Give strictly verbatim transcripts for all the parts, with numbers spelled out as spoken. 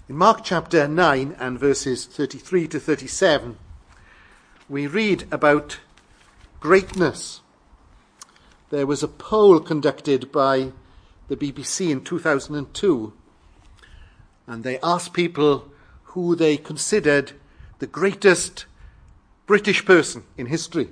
In Mark chapter nine and verses thirty-three to thirty-seven, we read about greatness. There was a poll conducted by the B B C in two thousand two, and they asked people who they considered the greatest British person in history.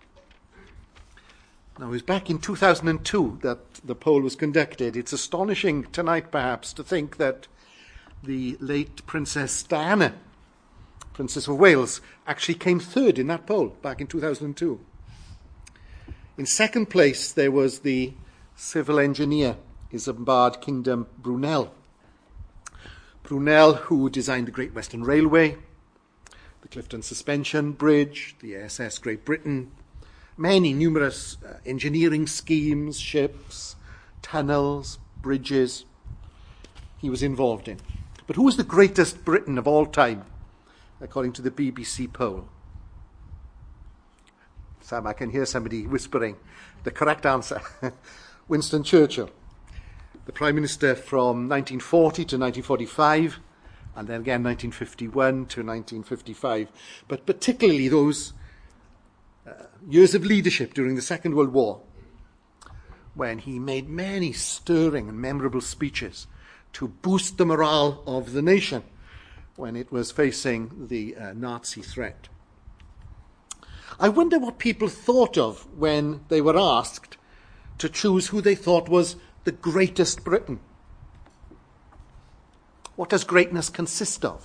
Now, it was back in two thousand two that the poll was conducted. It's astonishing tonight, perhaps, to think that the late Princess Diana, Princess of Wales, actually came third in that poll back in two thousand two. In second place, there was the civil engineer, Isambard Kingdom Brunel. Brunel, who designed the Great Western Railway, the Clifton Suspension Bridge, the S S Great Britain, many numerous uh, engineering schemes, ships, tunnels, bridges he was involved in. But who was the greatest Briton of all time, according to the B B C poll? Sam, I can hear somebody whispering. The correct answer, Winston Churchill, the Prime Minister from nineteen forty to nineteen forty-five, and then again nineteen fifty-one to nineteen fifty-five. But particularly those uh, years of leadership during the Second World War, when he made many stirring and memorable speeches to boost the morale of the nation when it was facing the uh, Nazi threat. I wonder what people thought of when they were asked to choose who they thought was the greatest Briton. What does greatness consist of?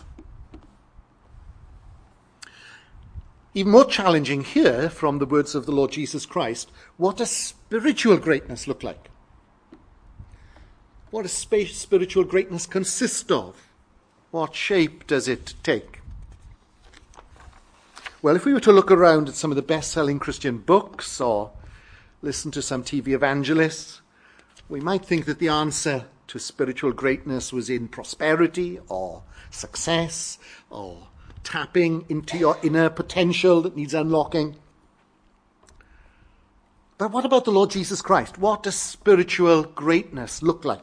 Even more challenging here, from the words of the Lord Jesus Christ, what does spiritual greatness look like? What does spiritual greatness consist of? What shape does it take? Well, if we were to look around at some of the best-selling Christian books or listen to some T V evangelists, we might think that the answer to spiritual greatness was in prosperity or success or tapping into your inner potential that needs unlocking. But what about the Lord Jesus Christ? What does spiritual greatness look like?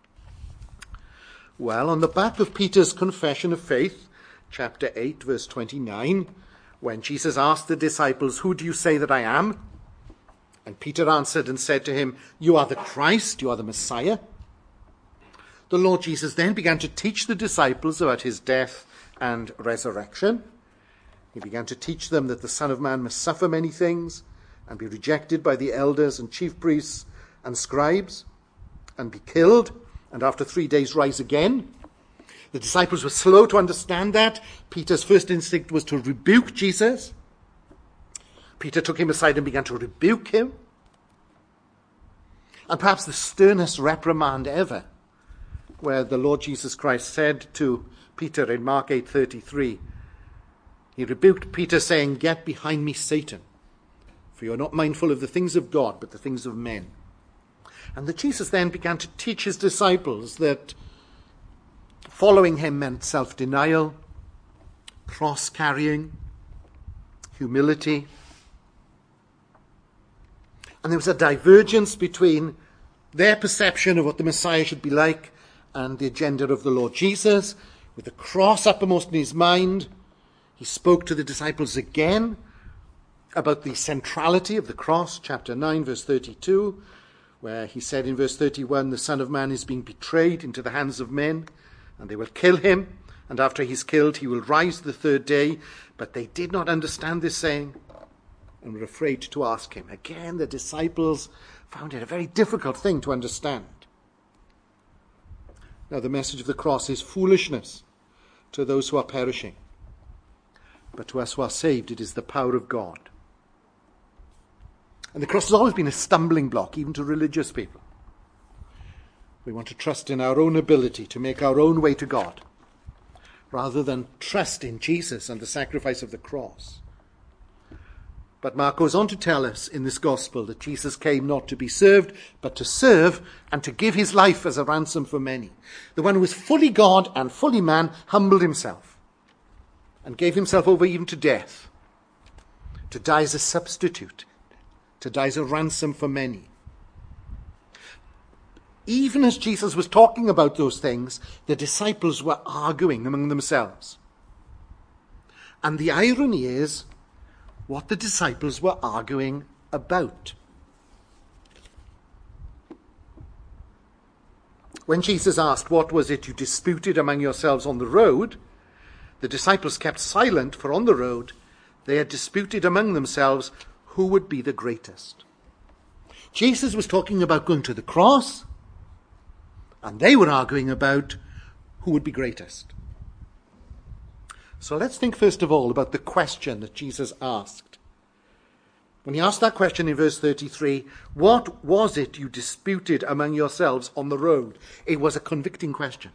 Well, on the back of Peter's confession of faith, chapter eight, verse twenty-nine, when Jesus asked the disciples, "Who do you say that I am?" And Peter answered and said to him, "You are the Christ, you are the Messiah." The Lord Jesus then began to teach the disciples about his death and resurrection. He began to teach them that the Son of Man must suffer many things and be rejected by the elders and chief priests and scribes and be killed, and after three days rise again. The disciples were slow to understand that. Peter's first instinct was to rebuke Jesus. Peter took him aside and began to rebuke him. And perhaps the sternest reprimand ever, where the Lord Jesus Christ said to Peter in Mark eight thirty-three, he rebuked Peter, saying, "Get behind me, Satan, for you are not mindful of the things of God, but the things of men." And that Jesus then began to teach his disciples that following him meant self-denial, cross-carrying, humility. And there was a divergence between their perception of what the Messiah should be like and the agenda of the Lord Jesus. With the cross uppermost in his mind, he spoke to the disciples again about the centrality of the cross, chapter nine, verse thirty-two, where he said in verse thirty-one, "The Son of Man is being betrayed into the hands of men, and they will kill him, and after he's killed, he will rise the third day." But they did not understand this saying and were afraid to ask him. Again, the disciples found it a very difficult thing to understand. Now, the message of the cross is foolishness to those who are perishing, but to us who are saved, it is the power of God. And the cross has always been a stumbling block, even to religious people. We want to trust in our own ability to make our own way to God, rather than trust in Jesus and the sacrifice of the cross. But Mark goes on to tell us in this gospel that Jesus came not to be served, but to serve and to give his life as a ransom for many. The one who was fully God and fully man humbled himself and gave himself over even to death, to die as a substitute, to die as a ransom for many. even as Jesus was talking about those things, the disciples were arguing among themselves. And the irony is what the disciples were arguing about. When Jesus asked, "What was it you disputed among yourselves on the road?" the disciples kept silent, for on the road they had disputed among themselves who would be the greatest. Jesus was talking about going to the cross, and they were arguing about who would be greatest. So let's think first of all about the question that Jesus asked. When he asked that question in verse thirty-three, what was it you disputed among yourselves on the road? It was a convicting question.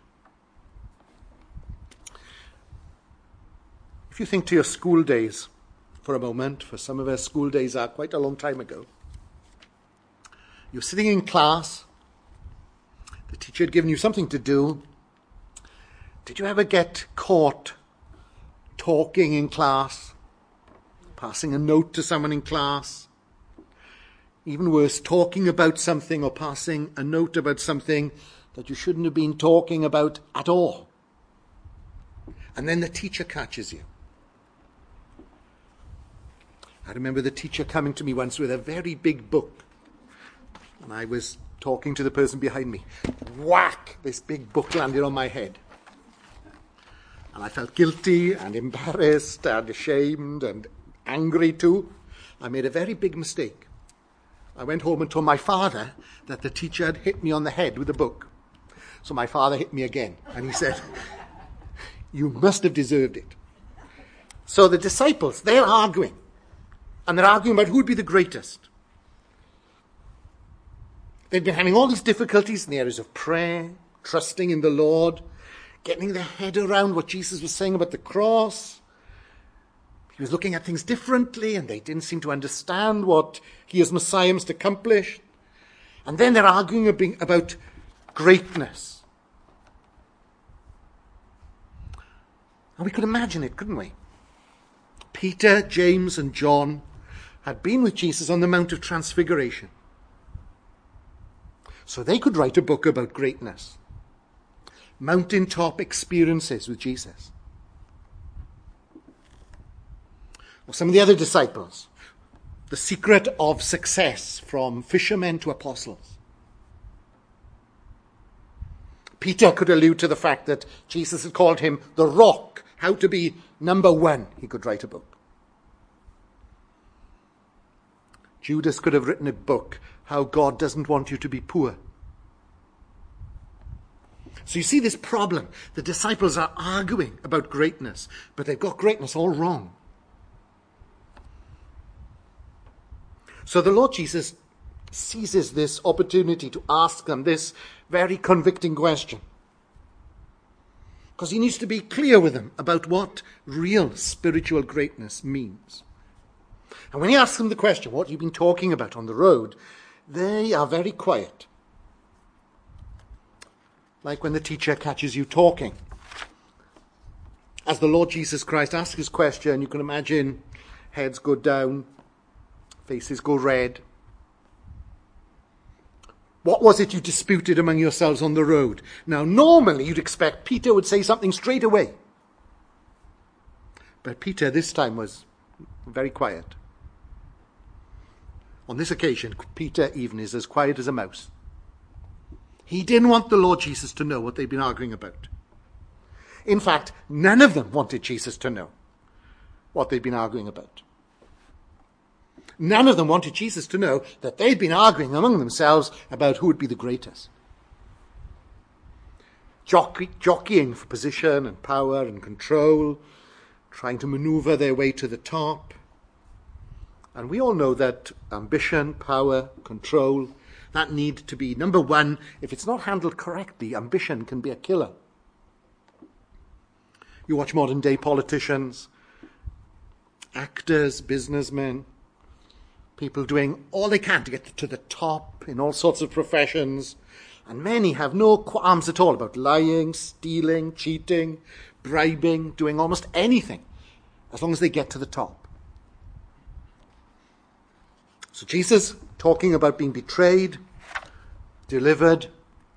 If you think to your school days for a moment, for some of us school days are quite a long time ago. You're sitting in class, the teacher had given you something to do. Did you ever get caught talking in class? Passing a note to someone in class? Even worse, talking about something or passing a note about something that you shouldn't have been talking about at all. And then the teacher catches you. I remember the teacher coming to me once with a very big book. And I was talking to the person behind me. Whack! This big book landed on my head. And I felt guilty and embarrassed and ashamed and angry too. I made a very big mistake. I went home and told my father that the teacher had hit me on the head with a book. So my father hit me again. And he said, "You must have deserved it." So the disciples, they're arguing. And they're arguing about who would be the greatest. They've been having all these difficulties in the areas of prayer, trusting in the Lord, getting their head around what Jesus was saying about the cross. He was looking at things differently, and they didn't seem to understand what he as Messiah must accomplish. And then they're arguing about greatness. And we could imagine it, couldn't we? Peter, James, and John had been with Jesus on the Mount of Transfiguration. So they could write a book about greatness. Mountaintop experiences with Jesus. Or some of the other disciples. The secret of success, from fishermen to apostles. Peter could allude to the fact that Jesus had called him the rock, how to be number one. He could write a book. Judas could have written a book, how God doesn't want you to be poor. So you see this problem. The disciples are arguing about greatness, but they've got greatness all wrong. So the Lord Jesus seizes this opportunity to ask them this very convicting question. Because he needs to be clear with them about what real spiritual greatness means. And when he asks them the question, what have you been talking about on the road? They are very quiet. Like when the teacher catches you talking. As the Lord Jesus Christ asks his question, you can imagine heads go down, faces go red. What was it you disputed among yourselves on the road? Now, normally you'd expect Peter would say something straight away. But Peter this time was very quiet. On this occasion, Peter even is as quiet as a mouse. He didn't want the Lord Jesus to know what they'd been arguing about. In fact, none of them wanted Jesus to know what they'd been arguing about. None of them wanted Jesus to know that they'd been arguing among themselves about who would be the greatest. Jockey, jockeying for position and power and control, trying to maneuver their way to the top. And we all know that ambition, power, control, that need to be number one. If it's not handled correctly, ambition can be a killer. You watch modern day politicians, actors, businessmen, people doing all they can to get to the top in all sorts of professions. And many have no qualms at all about lying, stealing, cheating, bribing, doing almost anything, as long as they get to the top. So Jesus, talking about being betrayed, delivered,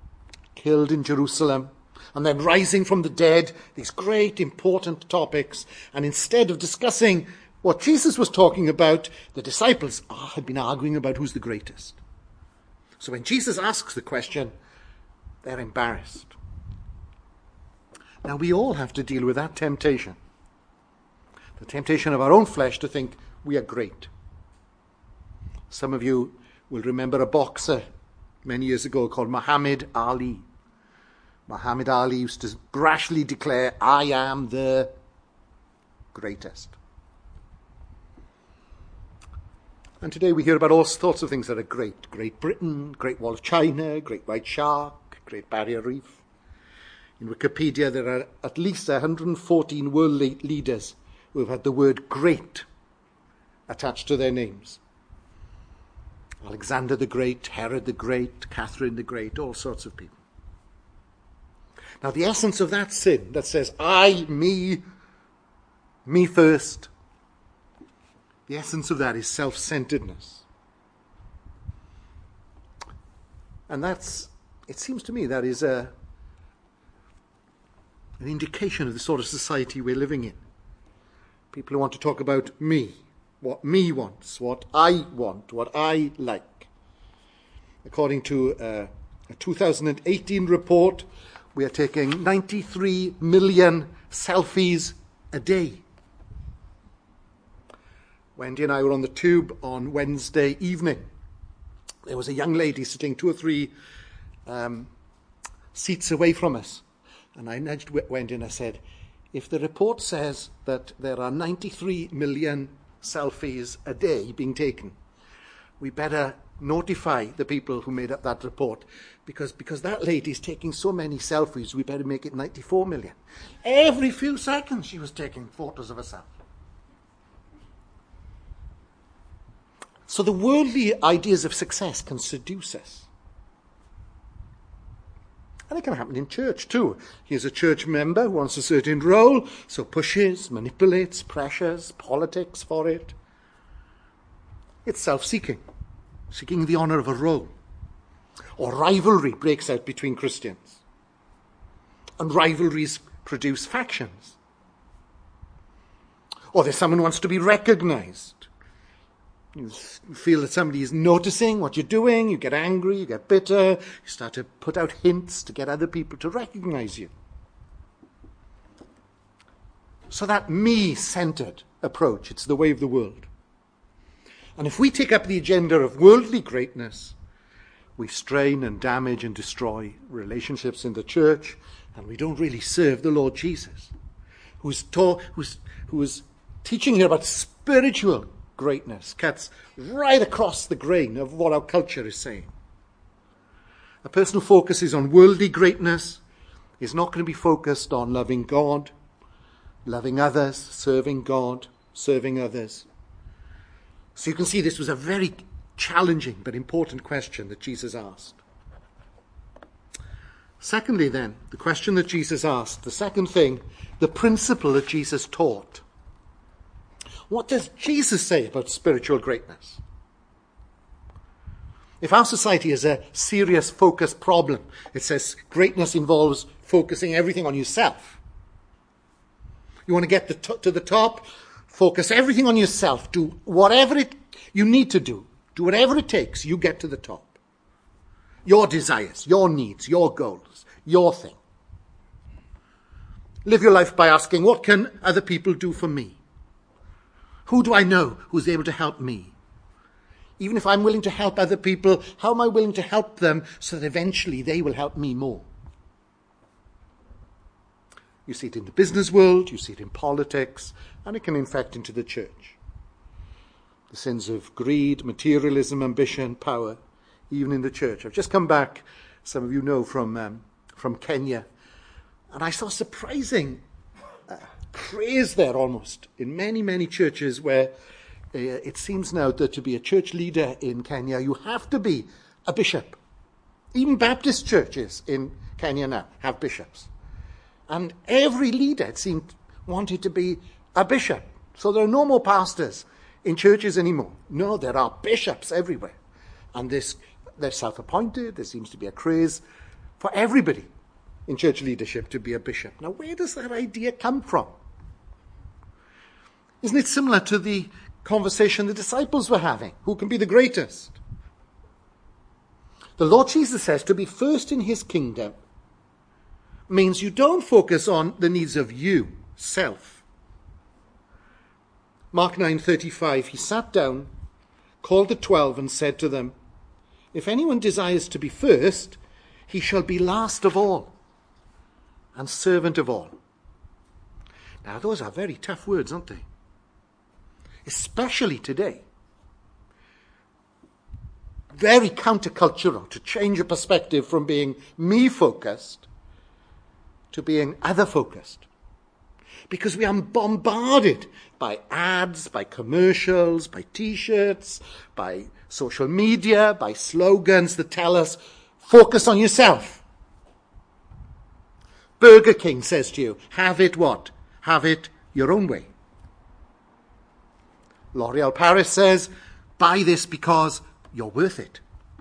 killed in Jerusalem, and then rising from the dead, these great important topics. And instead of discussing what Jesus was talking about, the disciples oh, had been arguing about who's the greatest. So when Jesus asks the question, they're embarrassed. Now we all have to deal with that temptation. The temptation of our own flesh to think we are great. Some of you will remember a boxer many years ago called Muhammad Ali. Muhammad Ali used to brashly declare, I am the greatest. And today we hear about all sorts of things that are great. Great Britain, Great Wall of China, Great White Shark, Great Barrier Reef. In Wikipedia there are at least one hundred fourteen world leaders who have had the word great attached to their names. Alexander the Great, Herod the Great, Catherine the Great, all sorts of people. Now the essence of that sin that says, I, me, me first, the essence of that is self-centeredness. And that's, it seems to me, that is a, an indication of the sort of society we're living in. People who want to talk about me, what me wants, what I want, what I like. According to uh, a two thousand eighteen report, we are taking ninety-three million selfies a day. Wendy and I were on the tube on Wednesday evening. There was a young lady sitting two or three um, seats away from us. And I nudged Wendy and I said, if the report says that there are ninety-three million selfies a day being taken, we better notify the people who made up that report, because because that lady's taking so many selfies, we better make it ninety-four million. Every few seconds she was taking photos of herself. So the worldly ideas of success can seduce us. And it can happen in church too. Here's a church member who wants a certain role, so pushes, manipulates, pressures, politics for it. It's self-seeking, seeking the honour of a role. Or rivalry breaks out between Christians. And rivalries produce factions. Or there's someone who wants to be recognised. You feel that somebody is noticing what you're doing, you get angry, you get bitter, you start to put out hints to get other people to recognise you. So that me-centred approach, it's the way of the world. And if we take up the agenda of worldly greatness, we strain and damage and destroy relationships in the church, and we don't really serve the Lord Jesus, who's, ta- who's, who's teaching here about spiritual greatness, cuts right across the grain of what our culture is saying. A person who focuses on worldly greatness is not going to be focused on loving God, loving others, serving God, serving others. So you can see this was a very challenging but important question that Jesus asked. Secondly then, the question that Jesus asked, the second thing, the principle that Jesus taught. What does Jesus say about spiritual greatness? If our society is a serious focus problem, it says greatness involves focusing everything on yourself. You want to get the to, to the top, focus everything on yourself. Do whatever it you need to do. Do whatever it takes. You get to the top. Your desires, your needs, your goals, your thing. Live your life by asking, what can other people do for me? Who do I know who's able to help me? Even if I'm willing to help other people, how am I willing to help them so that eventually they will help me more? You see it in the business world, you see it in politics, and it can infect into the church. The sins of greed, materialism, ambition, power, even in the church. I've just come back, some of you know, from um, from Kenya, and I saw surprising uh, praise there almost in many, many churches where uh, it seems now that to be a church leader in Kenya, you have to be a bishop. Even Baptist churches in Kenya now have bishops. And every leader, it seemed, wanted to be a bishop. So there are no more pastors in churches anymore. No, there are bishops everywhere. And this, they're self-appointed. There seems to be a craze for everybody in church leadership to be a bishop. Now, where does that idea come from? Isn't it similar to the conversation the disciples were having? Who can be the greatest? The Lord Jesus says to be first in his kingdom means you don't focus on the needs of you, self. Mark nine thirty-five, he sat down, called the twelve and said to them, if anyone desires to be first, he shall be last of all and servant of all. Now, those are very tough words, aren't they? Especially today. Very countercultural to change a perspective from being me-focused to being other-focused. Because we are bombarded by ads, by commercials, by T-shirts, by social media, by slogans that tell us, focus on yourself. Burger King says to you, have it what? Have it your own way. L'Oreal Paris says, buy this because you're worth it.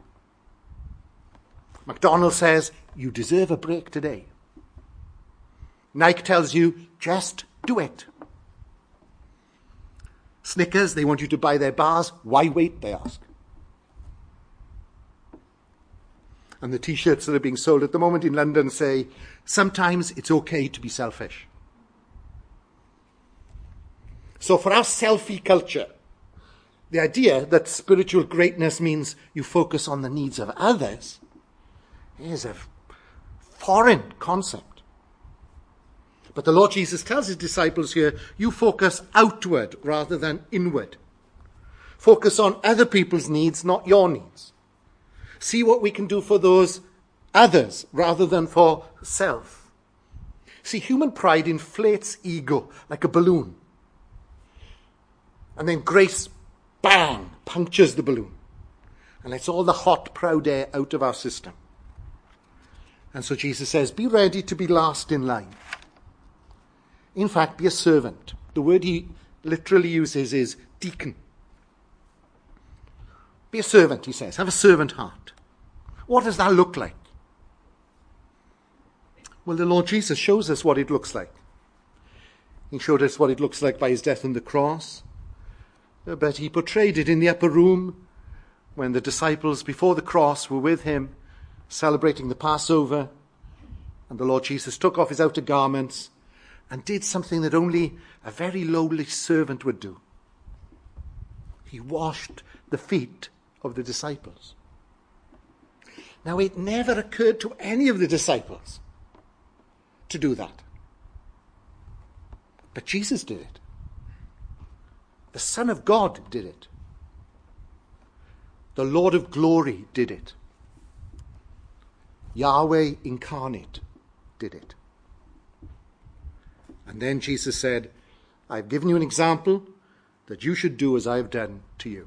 McDonald's says, you deserve a break today. Nike tells you, just do it. Snickers, they want you to buy their bars. Why wait, they ask. And the T-shirts that are being sold at the moment in London say, sometimes it's okay to be selfish. So for our selfie culture, the idea that spiritual greatness means you focus on the needs of others is a foreign concept. But the Lord Jesus tells his disciples here, you focus outward rather than inward. Focus on other people's needs, not your needs. See what we can do for those others rather than for self. See, human pride inflates ego like a balloon. And then grace, bang, punctures the balloon. And lets all the hot, proud air out of our system. And so Jesus says, be ready to be last in line. In fact, be a servant. The word he literally uses is deacon. Be a servant, he says. Have a servant heart. What does that look like? Well, the Lord Jesus shows us what it looks like. He showed us what it looks like by his death on the cross. But he portrayed it in the upper room when the disciples before the cross were with him celebrating the Passover. And the Lord Jesus took off his outer garments and did something that only a very lowly servant would do. He washed the feet of the disciples. Now, it never occurred to any of the disciples to do that. But Jesus did it. The Son of God did it. The Lord of glory did it. Yahweh incarnate did it. And then Jesus said, I've given you an example that you should do as I have done to you.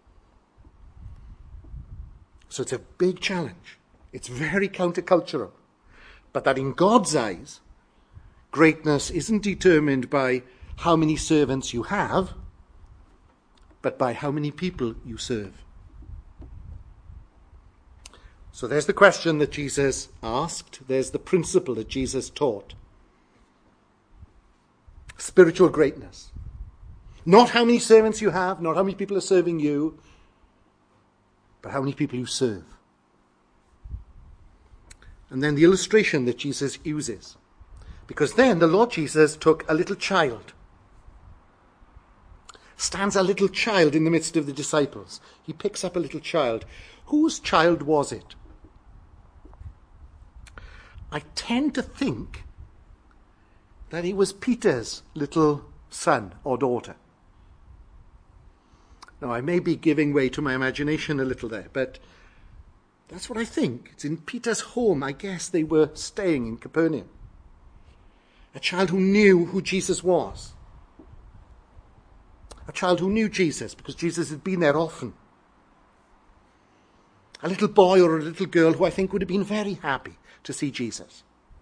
So it's a big challenge. It's very countercultural. But that in God's eyes, greatness isn't determined by how many servants you have, but by how many people you serve. So there's the question that Jesus asked. There's the principle that Jesus taught. Spiritual greatness. Not how many servants you have, not how many people are serving you, but how many people you serve. And then the illustration that Jesus uses. Because then the Lord Jesus took a little child. Stands a little child in the midst of the disciples. He picks up a little child. Whose child was it? I tend to think that it was Peter's little son or daughter. Now, I may be giving way to my imagination a little there, but that's what I think. It's in Peter's home. I guess they were staying in Capernaum. A child who knew who Jesus was. A child who knew Jesus because Jesus had been there often. A little boy or a little girl who I think would have been very happy to see Jesus.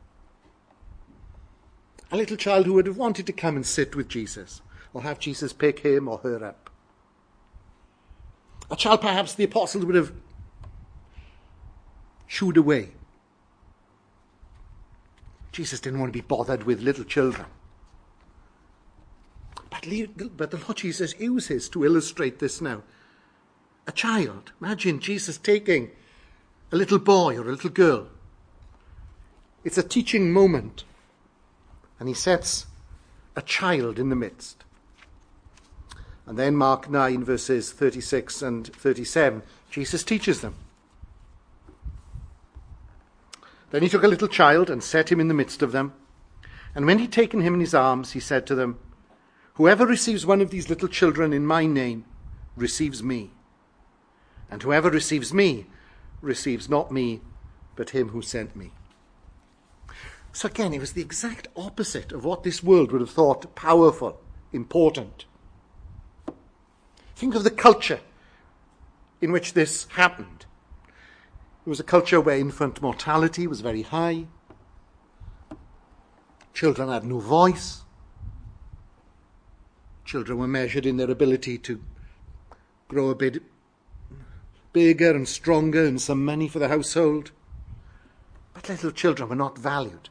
A little child who would have wanted to come and sit with Jesus or have Jesus pick him or her up. A child perhaps the apostles would have shooed away Jesus didn't want to be bothered with little children. But, but the Lord Jesus uses to illustrate this now. A child. Imagine Jesus taking a little boy or a little girl. It's a teaching moment. And he sets a child in the midst. And then Mark nine, verses thirty-six and thirty-seven, Jesus teaches them. Then he took a little child and set him in the midst of them. And when he'd taken him in his arms, he said to them, "Whoever receives one of these little children in my name receives me. And whoever receives me receives not me, but him who sent me." So again, it was the exact opposite of what this world would have thought powerful, important. Think of the culture in which this happened. It was a culture where infant mortality was very high. Children had no voice. Children were measured in their ability to grow a bit bigger and stronger and some money for the household. But little children were not valued.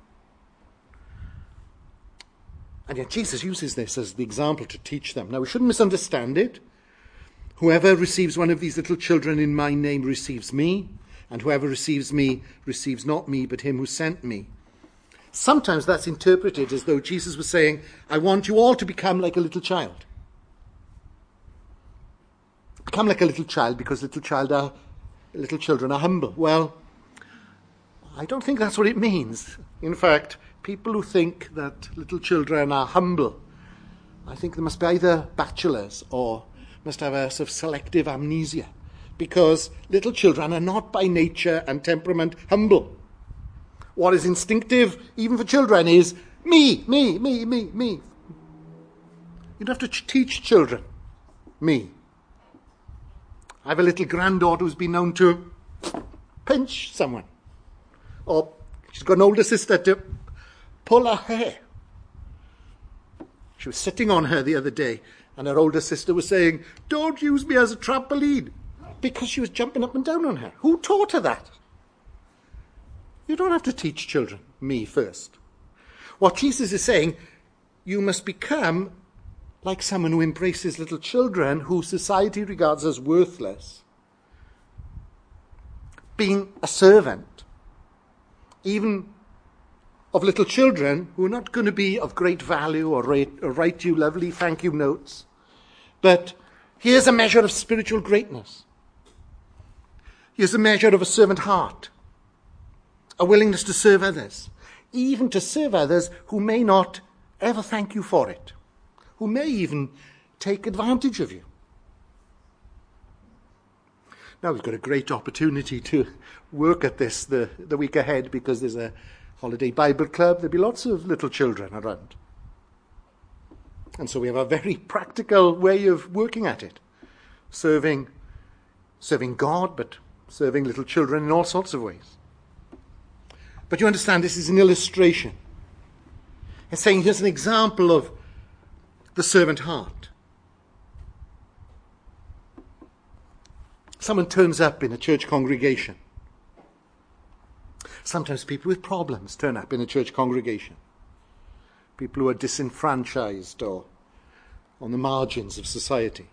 And yet Jesus uses this as the example to teach them. Now, we shouldn't misunderstand it. Whoever receives one of these little children in my name receives me, and whoever receives me receives not me, but him who sent me. Sometimes that's interpreted as though Jesus was saying, I want you all to become like a little child. Become like a little child because little child are, little children are humble. Well, I don't think that's what it means. In fact, people who think that little children are humble, I think they must be either bachelors or must have a sort of selective amnesia, because little children are not by nature and temperament humble. What is instinctive, even for children, is me, me, me, me, me. You don't have to ch- teach children me. I have a little granddaughter who's been known to pinch someone. Or she's got an older sister to pull her hair. She was sitting on her the other day, and her older sister was saying, "Don't use me as a trampoline," because she was jumping up and down on her. Who taught her that? You don't have to teach children me first. What Jesus is saying, you must become like someone who embraces little children who society regards as worthless. Being a servant, even of little children who are not going to be of great value or write, or write you lovely thank you notes. But here's a measure of spiritual greatness. Here's a measure of a servant heart, a willingness to serve others, even to serve others who may not ever thank you for it, who may even take advantage of you. Now we've got a great opportunity to work at this the, the week ahead, because there's a holiday Bible club. There'll be lots of little children around. And so we have a very practical way of working at it. Serving, serving God, but serving little children in all sorts of ways. But you understand, this is an illustration. It's saying here's an example of the servant heart. Someone turns up in a church congregation. Sometimes people with problems turn up in a church congregation. People who are disenfranchised or on the margins of society.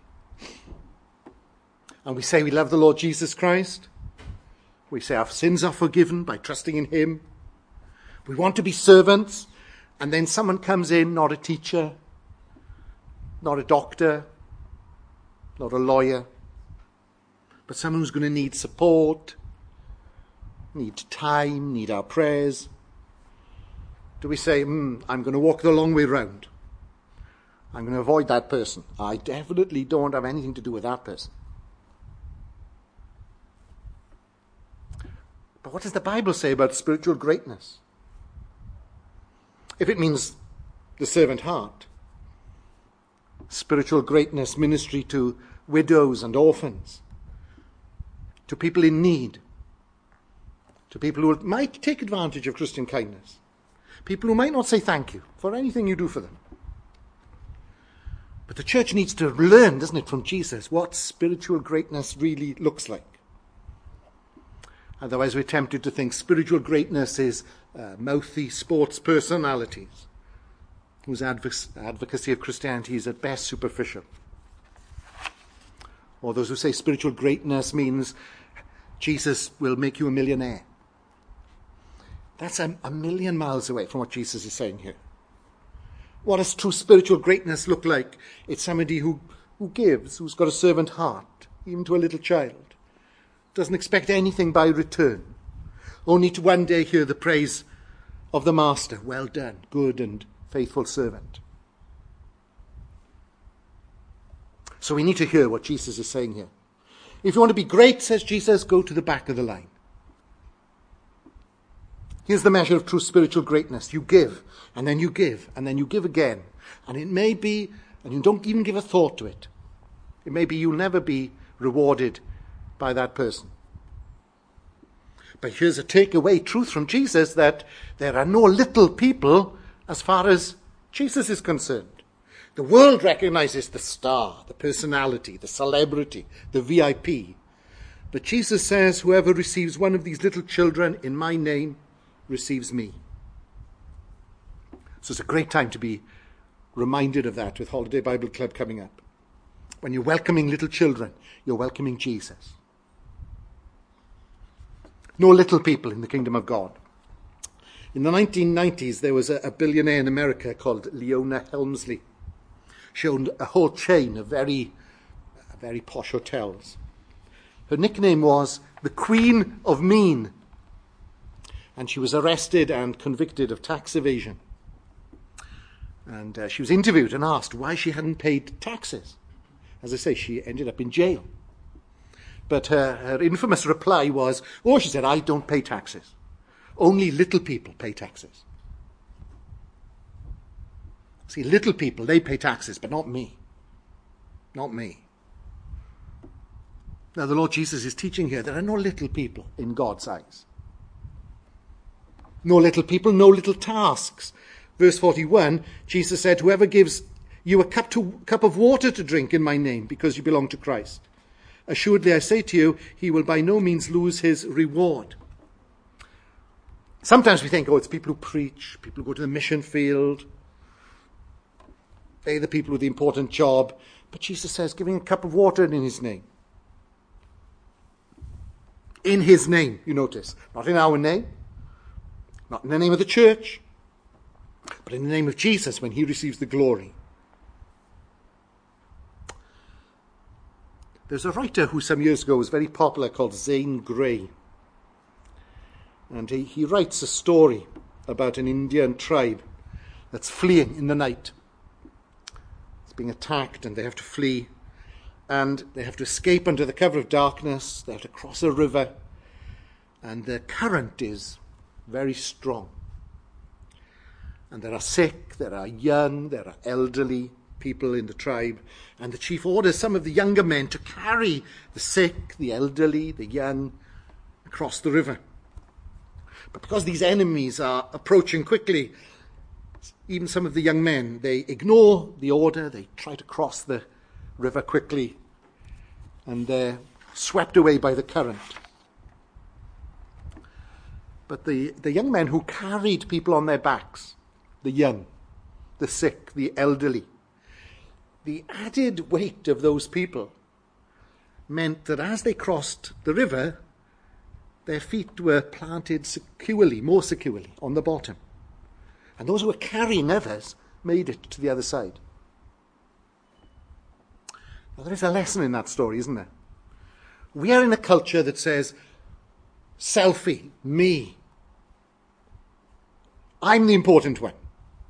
And we say we love the Lord Jesus Christ. We say our sins are forgiven by trusting in him. We want to be servants. And then someone comes in, not a teacher, not a doctor, not a lawyer, but someone who's going to need support, need time, need our prayers. Do we say, mm, I'm going to walk the long way round. I'm going to avoid that person. I definitely don't have anything to do with that person. But what does the Bible say about spiritual greatness? If it means the servant heart, spiritual greatness, ministry to widows and orphans, to people in need, to people who might take advantage of Christian kindness, people who might not say thank you for anything you do for them. But the church needs to learn, doesn't it, from Jesus, what spiritual greatness really looks like. Otherwise, we're tempted to think spiritual greatness is uh, mouthy sports personalities whose advoc- advocacy of Christianity is at best superficial. Or those who say spiritual greatness means Jesus will make you a millionaire. That's a, a million miles away from what Jesus is saying here. What does true spiritual greatness look like? It's somebody who, who gives, who's got a servant heart, even to a little child. Doesn't expect anything by return, only to one day hear the praise of the master. Well done, good and faithful servant. So we need to hear what Jesus is saying here. If you want to be great, says Jesus, go to the back of the line. Here's the measure of true spiritual greatness. You give, and then you give, and then you give again. And it may be, and you don't even give a thought to it, it may be you'll never be rewarded by that person. But here's a takeaway truth from Jesus, that there are no little people as far as Jesus is concerned. The world recognizes the star, the personality, the celebrity, the V I P. But Jesus says, whoever receives one of these little children in my name receives me. So it's a great time to be reminded of that with Holiday Bible Club coming up. When you're welcoming little children, you're welcoming Jesus. No little people in the kingdom of God. In the nineteen nineties, there was a, a billionaire in America called Leona Helmsley. She owned a whole chain of very, very posh hotels. Her nickname was the Queen of Mean. And she was arrested and convicted of tax evasion. And uh, she was interviewed and asked why she hadn't paid taxes. As I say, she ended up in jail. But her, her infamous reply was, oh, she said, I don't pay taxes. Only little people pay taxes. See, little people, they pay taxes, but not me. Not me. Now, the Lord Jesus is teaching here there are no little people in God's eyes. No little people, no little tasks. Verse forty-one, Jesus said, whoever gives you a cup, to, cup of water to drink in my name because you belong to Christ, assuredly I say to you, he will by no means lose his reward. Sometimes we think, oh, it's people who preach, people who go to the mission field. They're the people with the important job. But Jesus says, giving a cup of water in his name. In his name, you notice. Not in our name. Not in the name of the church. But in the name of Jesus when he receives the glory. There's a writer who some years ago was very popular called Zane Grey. And he, he writes a story about an Indian tribe that's fleeing in the night. It's being attacked and they have to flee. And they have to escape under the cover of darkness. They have to cross a river. And the current is very strong. And there are sick, there are young, there are elderly people in the tribe. And the chief orders some of the younger men to carry the sick, the elderly, the young across the river. But because these enemies are approaching quickly, even some of the young men, they ignore the order, they try to cross the river quickly, and they're swept away by the current. But the, the young men who carried people on their backs, the young, the sick, the elderly, the added weight of those people meant that as they crossed the river, their feet were planted securely, more securely, on the bottom. And those who were carrying others made it to the other side. Now, there is a lesson in that story, isn't there? We are in a culture that says, selfie, me. I'm the important one.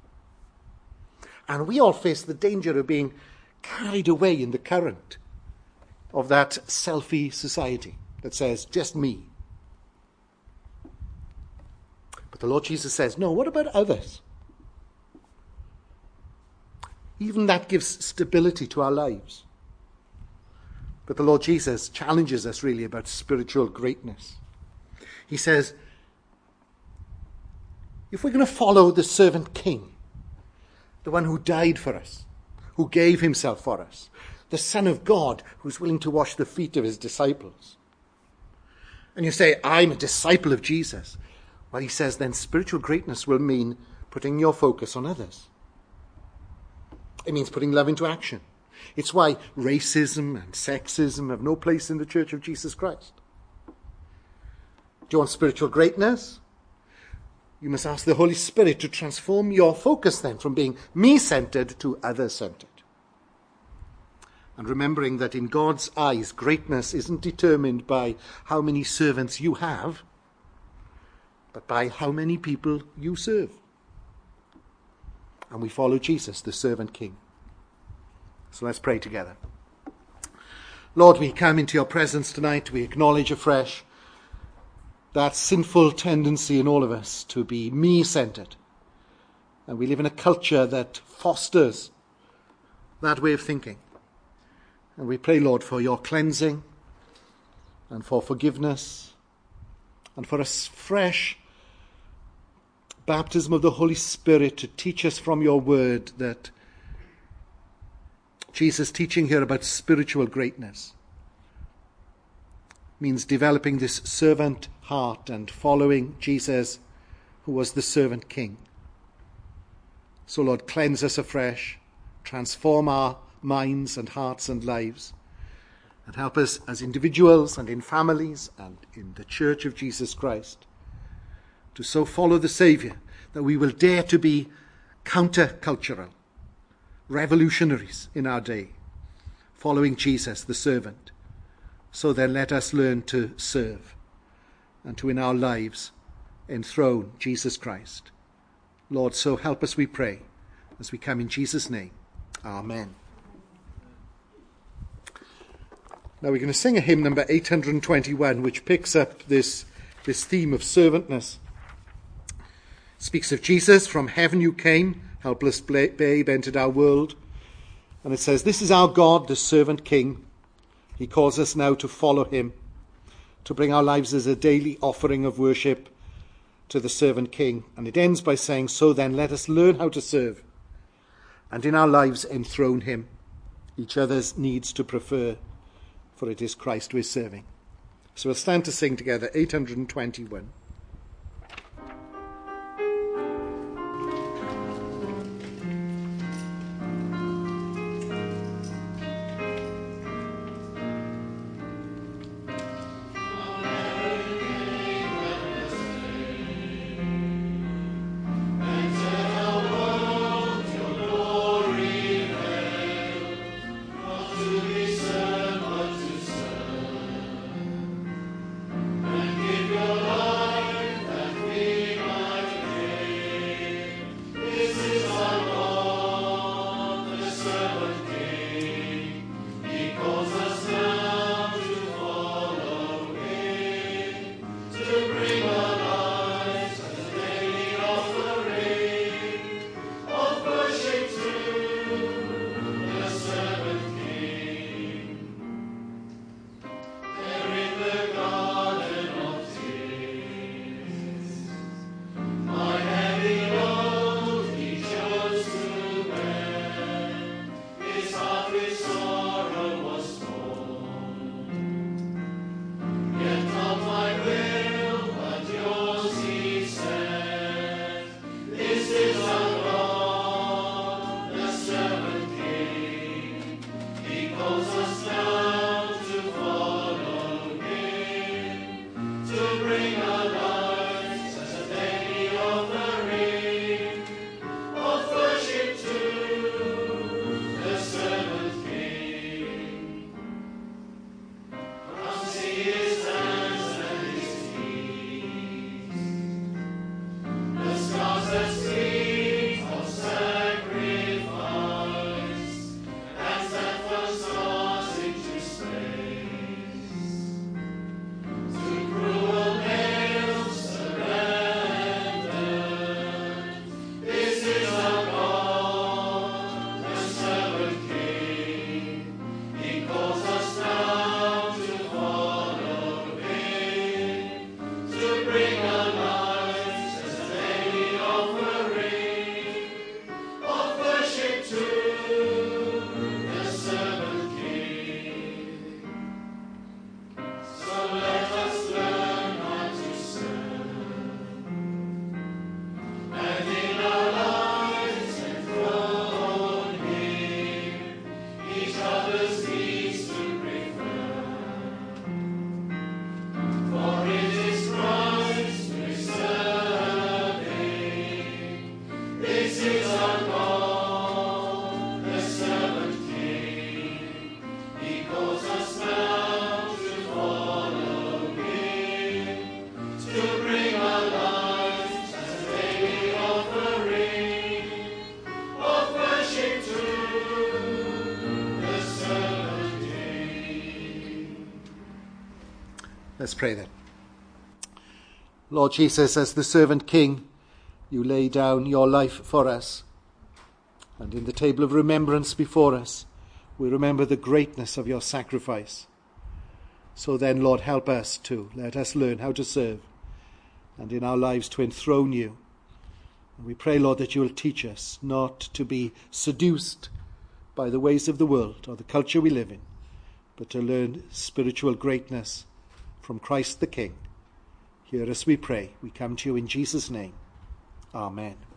And we all face the danger of being carried away in the current of that selfie society that says, just me. But the Lord Jesus says, no, what about others? Even that gives stability to our lives. But the Lord Jesus challenges us really about spiritual greatness. He says, if we're going to follow the servant king, the one who died for us, who gave himself for us, the Son of God who's willing to wash the feet of his disciples, And you say, I'm a disciple of Jesus. Well, he says then spiritual greatness will mean putting your focus on others. It means putting love into action. It's why racism and sexism have no place in the Church of Jesus Christ. Do you want spiritual greatness? You must ask the Holy Spirit to transform your focus then from being me-centered to other-centered. And remembering that in God's eyes, greatness isn't determined by how many servants you have, but by how many people you serve. And we follow Jesus, the servant king. So let's pray together. Lord, we come into your presence tonight. We acknowledge afresh that sinful tendency in all of us to be me-centered. And we live in a culture that fosters that way of thinking. And we pray, Lord, for your cleansing and for forgiveness and for a fresh baptism of the Holy Spirit to teach us from your word that Jesus' teaching here about spiritual greatness means developing this servant heart and following Jesus, who was the servant king. So, Lord, cleanse us afresh, transform our minds and hearts and lives, and help us as individuals and in families and in the Church of Jesus Christ to so follow the Saviour that we will dare to be counter-cultural, revolutionaries in our day, following Jesus, the servant. So then let us learn to serve and to in our lives enthrone Jesus Christ. Lord, so help us, we pray, as we come in Jesus' name. Amen. Now we're going to sing a hymn number eight hundred twenty-one, which picks up this, this theme of servantness. It speaks of Jesus, from heaven you came, helpless babe entered our world. And it says, this is our God, the servant king. He calls us now to follow him, to bring our lives as a daily offering of worship to the servant king. And it ends by saying, so then let us learn how to serve, and in our lives enthrone him, each other's needs to prefer, for it is Christ we're serving. So we'll stand to sing together, eight hundred twenty-one. Give your life. Let's pray then. Lord Jesus, as the servant king, you lay down your life for us. And in the table of remembrance before us, we remember the greatness of your sacrifice. So then, Lord, help us too. Let us learn how to serve and in our lives to enthrone you. And we pray, Lord, that you will teach us not to be seduced by the ways of the world or the culture we live in, but to learn spiritual greatness from Christ the King. Hear us, we pray. We come to you in Jesus' name. Amen.